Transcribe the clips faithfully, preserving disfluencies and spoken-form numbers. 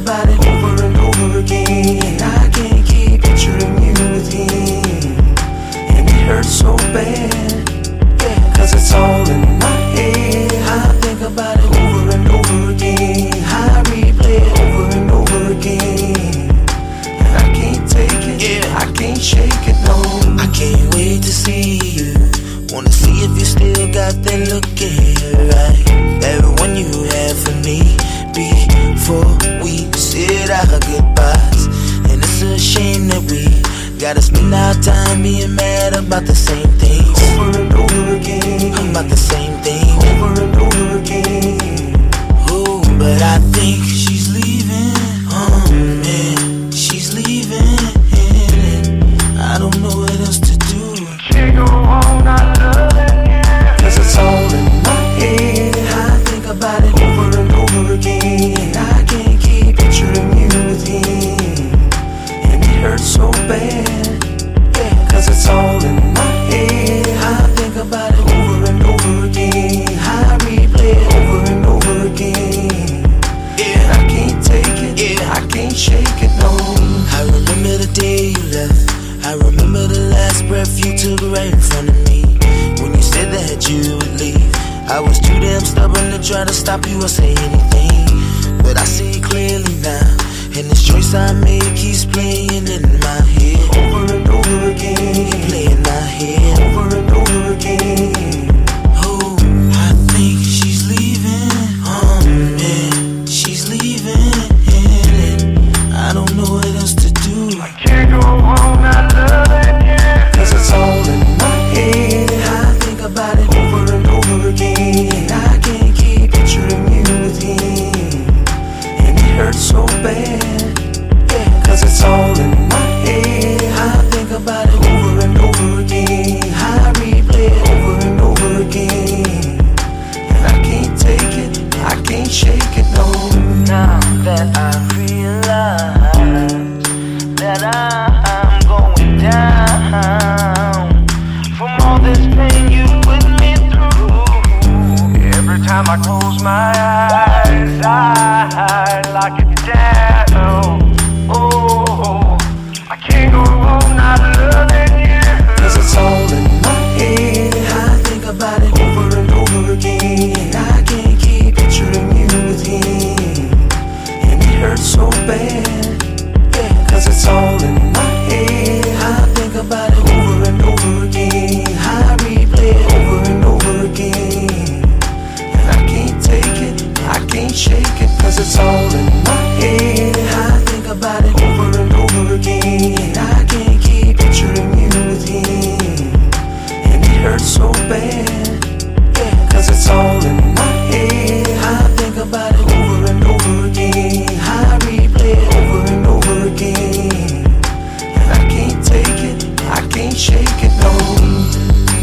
about it over and over again, and I can't keep picturing you with him. And it hurts so bad, yeah, cause it's all in my head. I think about it over and over again, I replay it over and over again, and I can't take it, yeah, I can't shake it, no. I can't wait to see you. Wanna see if you still got that look in your eye, that one you had for me before we said our goodbyes. And it's a shame that we gotta spend our time being mad about the same things over and over again, about the same thing over and over again. Oh, but I think she's leaving. Oh man, she's leaving. I don't know what else to do. Can't go on not loving you, cause it's all in my head. I think about it over and over again, and I can't keep picturing you with him. And it hurts so bad, yeah, cause it's all in my head. I think about it over and over again, I replay it over and over again, yeah, and I can't take it, yeah, I can't shake it, no. I remember the day you left, I remember the last breath you took right in front of me. When you said that you would leave, I was too damn stubborn to try to stop you or say anything. But I see clearly now, and this choice I made keeps playing in my head over and over again, playing in my head over and over again. Oh, I think she's leaving. Oh man, she's leaving. I don't know what else to do. I can't go on not loving you, cause it's all in my head. I think about it over and over again, and I can't keep picturing you with him. And it hurts so bad, yeah, cause it's all in my head. I think about it over and over again, I replay it over and over again, and I can't take it, I can't shake it, no. Now that I realize that I'm going down from all this pain you put me through. Every time I close my eyes, I lock it down. Oh, I can't go on not loving you, cause it's all in my head. I think about it over and over again, and I can't keep picturing you with him. And it hurts so bad, yeah, cause it's all in my head. I think about it over and over again, I replay it over and over again, and I can't take it, I can't shake it, cause it's all in my head. I think about it over and over again, and I can't keep picturing you with him. And it hurts so bad, yeah, cause it's all in my head. I think about it over and over again, I replay it over and over again, and I can't take it, I can't shake it, no.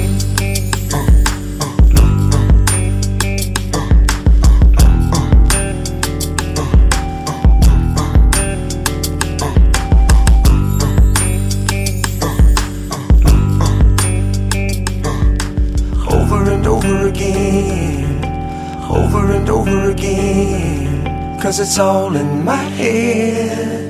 Over and over again, over and over again, cause it's all in my head.